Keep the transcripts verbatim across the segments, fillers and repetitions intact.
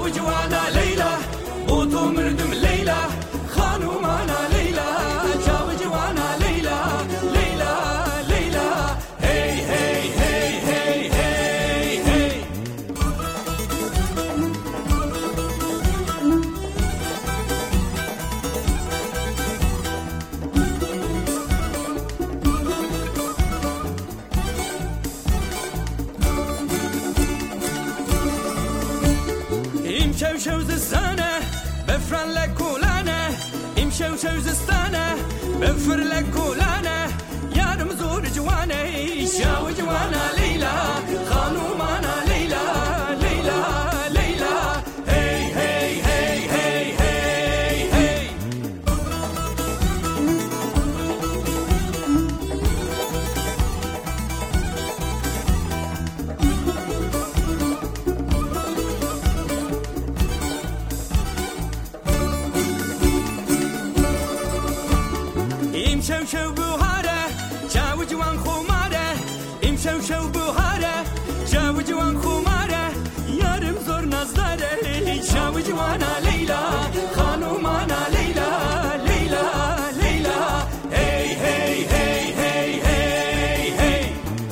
چاو جوانا ليلى بوتو مردم ليلى خانومانا ليلى چاو جوانا ليلى ليلى ليلى هي هي هي هي هي هي شو زستانه بفرن لکولانه ام شو شو زستانه بفر لکولانه یارم زور جوانه شاو جوانا لیلا خانومانا لیلا لیلا لیلا هی هی هی هی هی هی شو شو بوهاره جاو جوان خماره ام شو شو بوهاره جاو جوان خماره یارم زور نزداره جاو جوانا لیلا خانومانا لیلا لیلا لیلا هی هی هی هی هی هی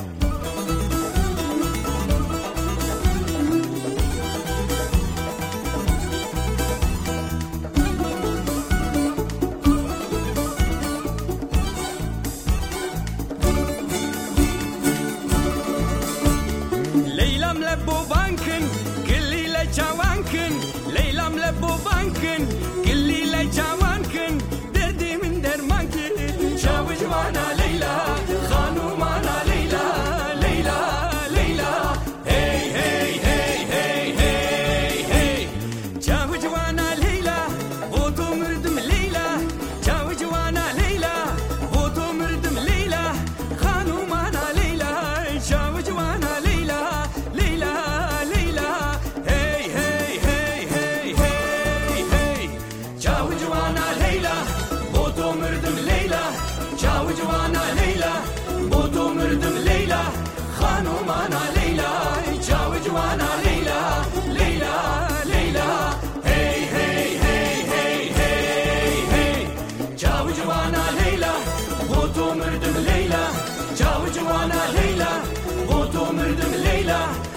لبو بانكن قلي لي جوانكن ليلام لبو بانكن قلي لي جوانكن دردي من درمانكن شاو جوانا ليلى خانومانا ليلى ليلى ليلى هي هي هي هي هي هي شاو جوانا ليلى بوتو مردم ليلى شاو جوانا ليلى بوتو مردم ليلى خانومانا ليلى شاو جوانا ليلى چاو جوانا لیلا بوتو مردم لیلا خانومانا لیلا چاو جوانا لیلا لیلا لیلا هی هی هی هی هی هی چاو جوانا لیلا بوتو مردم لیلا چاو جوانا لیلا بوتو مردم لیلا